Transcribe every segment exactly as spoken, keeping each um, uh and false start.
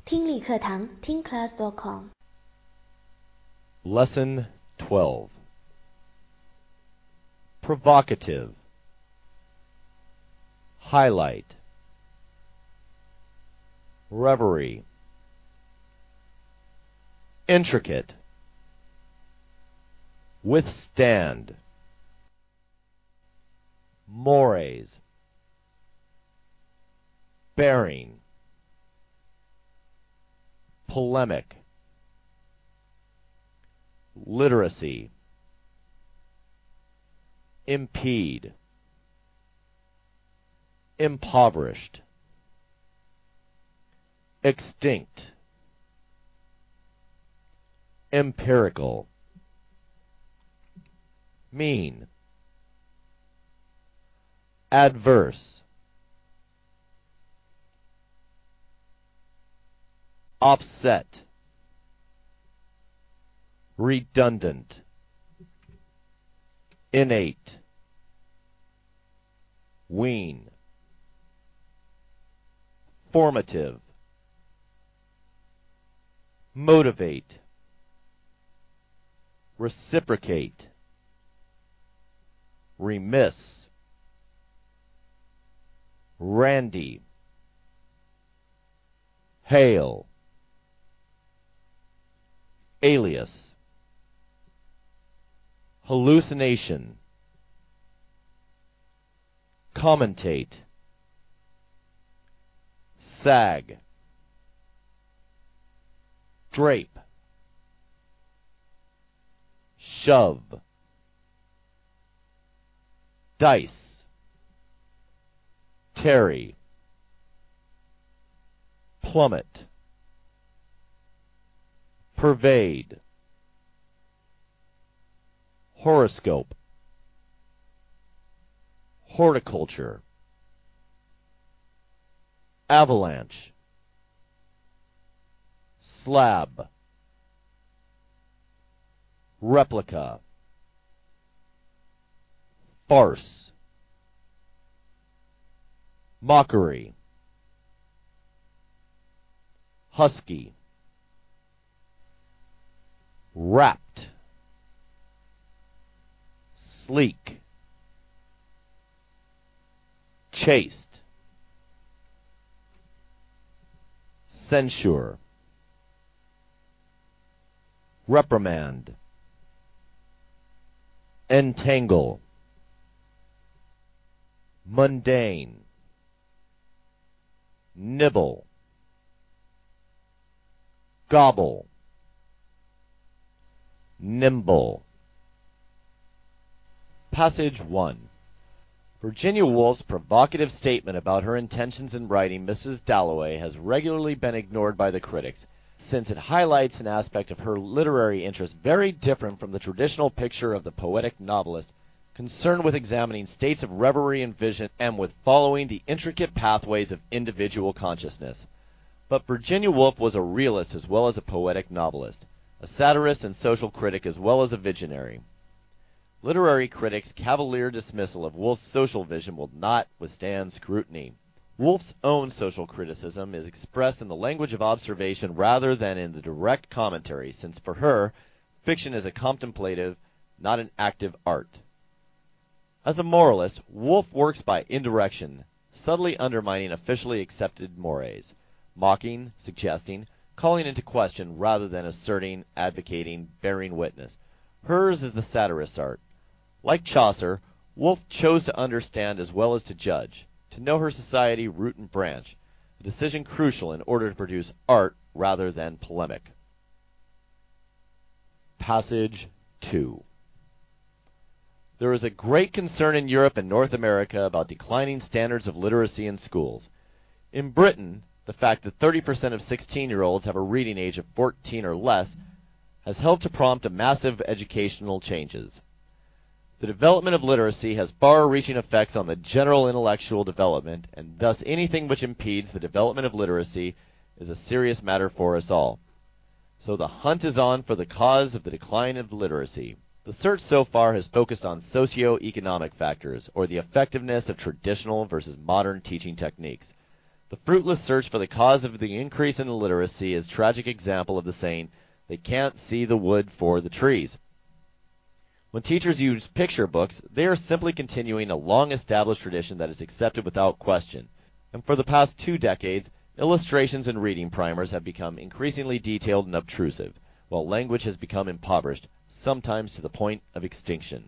听力课堂听 class dot com Lesson twelve. Provocative. Highlight. Reverie. Intricate. Withstand. Mores. Bearing. Polemic. Literacy. Impede. Impoverished. Extinct. Empirical. Mean. Adverse. Offset. Redundant. Innate. Wean. Formative. Motivate. Reciprocate. Remiss. Randy. Hail. Alias. Hallucination. Commentate. Sag. Drape. Shove. Dice. Tarry. Plummet. Pervade. Horoscope. Horticulture. Avalanche. Slab. Replica. Farce. Mockery. Husky. Wrapped. Sleek. Chaste. Censure. Reprimand. Entangle. Mundane. Nibble. Gobble. Nimble. Passage one. Virginia Woolf's provocative statement about her intentions in writing Missus Dalloway has regularly been ignored by the critics, since it highlights an aspect of her literary interest very different from the traditional picture of the poetic novelist, concerned with examining states of reverie and vision and with following the intricate pathways of individual consciousness. But Virginia Woolf was a realist as well as a poetic novelist, a satirist and social critic as well as a visionary. Literary critics' cavalier dismissal of Woolf's social vision will not withstand scrutiny. Woolf's own social criticism is expressed in the language of observation rather than in the direct commentary, since for her, fiction is a contemplative, not an active art. As a moralist, Woolf works by indirection, subtly undermining officially accepted mores, mocking, suggesting, calling into question rather than asserting, advocating, bearing witness. Hers is the satirist's art. Like Chaucer, Woolf chose to understand as well as to judge, to know her society root and branch, a decision crucial in order to produce art rather than polemic. Passage two. There is a great concern in Europe and North America about declining standards of literacy in schools. In Britain, the fact that thirty percent of sixteen-year-olds have a reading age of fourteen or less has helped to prompt a massive educational changes. The development of literacy has far-reaching effects on the general intellectual development, and thus anything which impedes the development of literacy is a serious matter for us all. So the hunt is on for the cause of the decline of literacy. The search so far has focused on socio-economic factors, or the effectiveness of traditional versus modern teaching techniques. The fruitless search for the cause of the increase in illiteracy is a tragic example of the saying, "They can't see the wood for the trees." When teachers use picture books, they are simply continuing a long-established tradition that is accepted without question. And for the past two decades, illustrations and reading primers have become increasingly detailed and obtrusive, while language has become impoverished, sometimes to the point of extinction.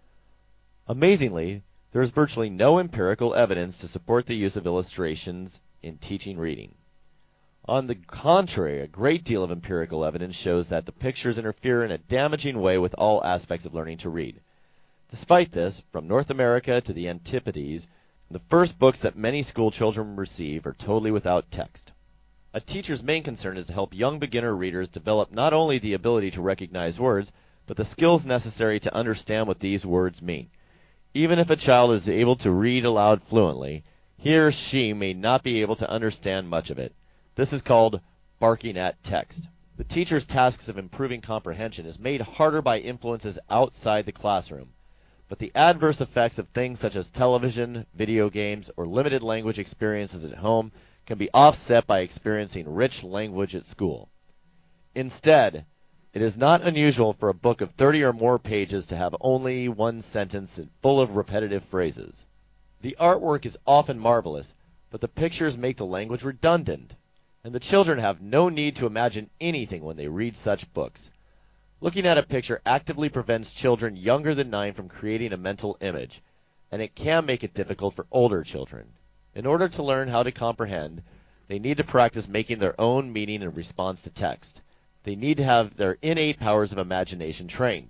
Amazingly, there is virtually no empirical evidence to support the use of illustrations in teaching reading. On the contrary, a great deal of empirical evidence shows that the pictures interfere in a damaging way with all aspects of learning to read. Despite this, from North America to the Antipodes, the first books that many school children receive are totally without text. A teacher's main concern is to help young beginner readers develop not only the ability to recognize words, but the skills necessary to understand what these words mean. Even if a child is able to read aloud fluently, he or she may not be able to understand much of it. This is called barking at text. The teacher's tasks of improving comprehension is made harder by influences outside the classroom, but the adverse effects of things such as television, video games, or limited language experiences at home can be offset by experiencing rich language at school. Instead, it is not unusual for a book of thirty or more pages to have only one sentence and full of repetitive phrases. The artwork is often marvelous, but the pictures make the language redundant, and the children have no need to imagine anything when they read such books. Looking at a picture actively prevents children younger than nine from creating a mental image, and it can make it difficult for older children. In order to learn how to comprehend, they need to practice making their own meaning in response to text. They need to have their innate powers of imagination trained.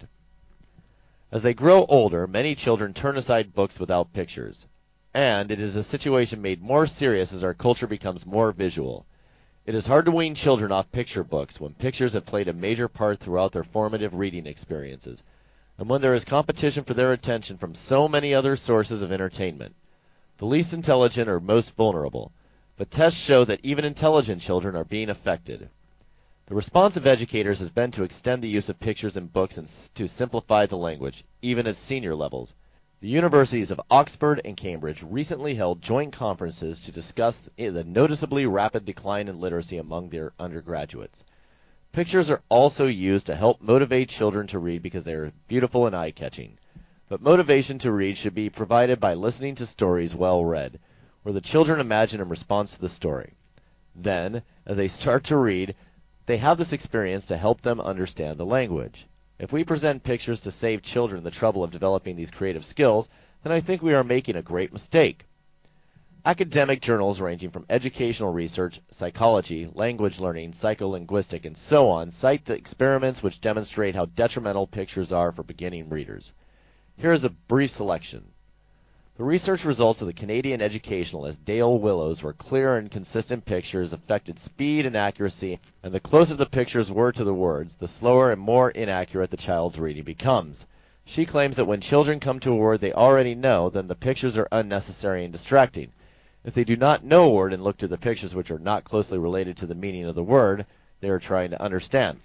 As they grow older, many children turn aside books without pictures, and it is a situation made more serious as our culture becomes more visual. It is hard to wean children off picture books when pictures have played a major part throughout their formative reading experiences, and when there is competition for their attention from so many other sources of entertainment. The least intelligent are most vulnerable, but tests show that even intelligent children are being affected. The response of educators has been to extend the use of pictures in books and to simplify the language, even at senior levels. The universities of Oxford and Cambridge recently held joint conferences to discuss the noticeably rapid decline in literacy among their undergraduates. Pictures are also used to help motivate children to read because they are beautiful and eye-catching. But motivation to read should be provided by listening to stories well read, where the children imagine in response to the story. Then, as they start to read, they have this experience to help them understand the language. If we present pictures to save children the trouble of developing these creative skills, then I think we are making a great mistake. Academic journals ranging from educational research, psychology, language learning, psycholinguistic, and so on cite the experiments which demonstrate how detrimental pictures are for beginning readers. Here is a brief selection. The research results of the Canadian educationalist Dale Willows were clear and consistent pictures affected speed and accuracy, and the closer the pictures were to the words, the slower and more inaccurate the child's reading becomes. She claims that when children come to a word they already know, then the pictures are unnecessary and distracting. If they do not know a word and look to the pictures which are not closely related to the meaning of the word, they are trying to understand.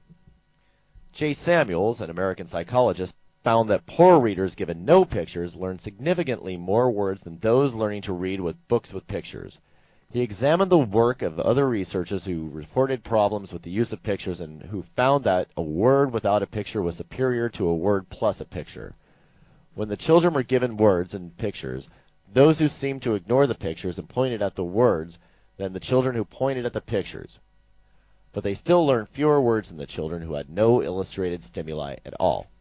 Jay Samuels, an American psychologist, found that poor readers given no pictures learn significantly more words than those learning to read with books with pictures. He examined the work of other researchers who reported problems with the use of pictures and who found that a word without a picture was superior to a word plus a picture. When the children were given words and pictures, those who seemed to ignore the pictures and pointed at the words than the children who pointed at the pictures. But they still learned fewer words than the children who had no illustrated stimuli at all.